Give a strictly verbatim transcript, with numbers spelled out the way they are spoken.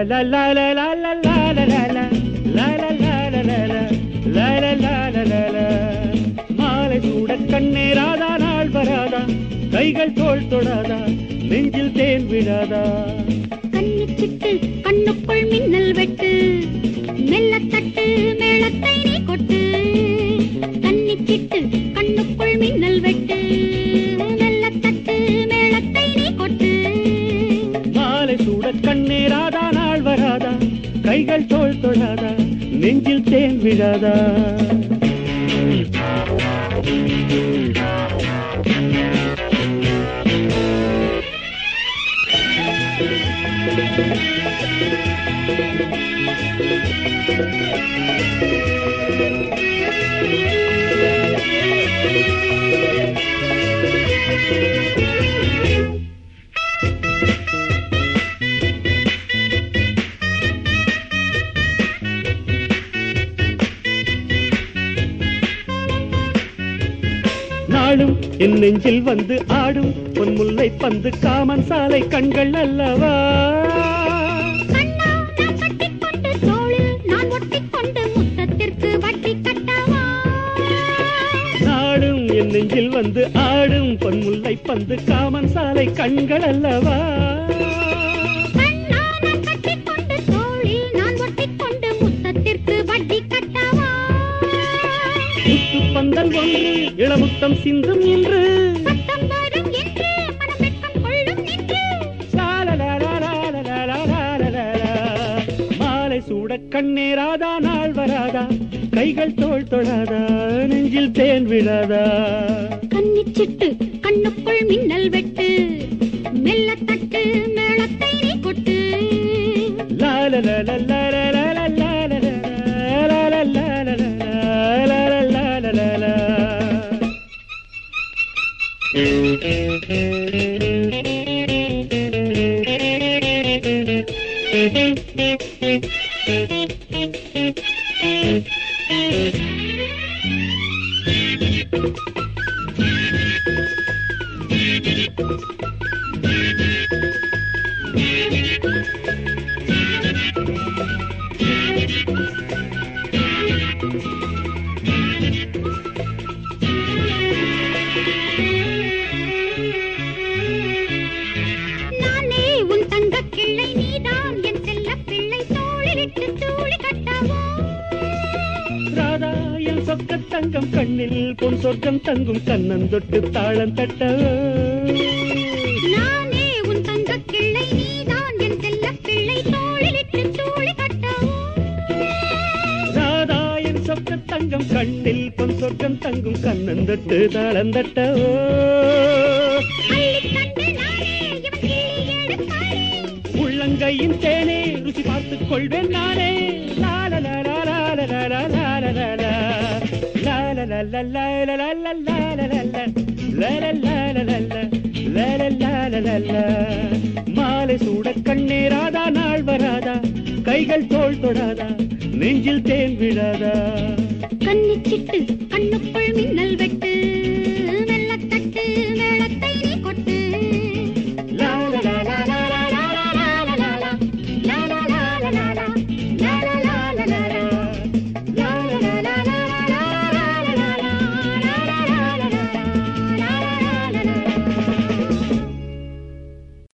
மாலை சூட கண்ணேராதா நாள் வராதா கைகள் தோள் தொடாதா நெஞ்சில் தேன் விழாதா கண்ணிச்சிட்டு கண்ணுக்குள் மின்னல் வெட்டு மெல்ல தட்டு மேளத்தை நீ கொட்டு கண்ணிச்சிட்டு கண்ணுக்குள் மின்னல் வெட்டு மெல்ல தட்டு மேளத்தை நீ கொட்டு மாலை சூட கண்ணேராதா நாள் வராதா கைகள் தோள் தொடாதா நெஞ்சில் தேன் விழாதா நாளும் என் நெஞ்சில் வந்து ஆடும் பொன் முல்லை பந்து காமன் சாலை கண்கள் அல்லவா நாளும் என் நெஞ்சில் வந்து ஆடும் பொன் முல்லை பந்து காமன் சாலை கண்கள் அல்லவா பந்தல் ஒன்று இளமுத்தம் சிந்தும் என்று மாலை சூட கண்ணேராதா நாள் வராதா கைகள் தோள் தொடாதா நெஞ்சில் தேன் விழாதா கண்ணிச்சிட்டு கண்ணுக்குள் மின்னல் வெட்டு மெல்ல தட்டு மேளத்தை நீ கொட்டு லால லால லால லால லால லால லால தங்கம் கண்ணில் பொன் சொர்க்கம் தங்கும் கண்ணன் தொட்டு தாளம் தட்ட நானே உன் தங்க கிள்ளை நீதான் என் செல்ல பிள்ளை தோளிலிட்டு தூளி கட்டவோ ராதா என் சொக்க தங்கம் கண்ணில் பொன் சொர்க்கம் தங்கும் கண்ணன் தொட்டு தாளம் தட்டவோ உள்ளங்கையின் தேனே ருசி பார்த்துக் கொள்வேன் நானே லால லால லால லால லால மாலை சூட கண்ணேராதா நாள் வராதா கைகள் தோள் தொடாதா நெஞ்சில் தேன் விழாதா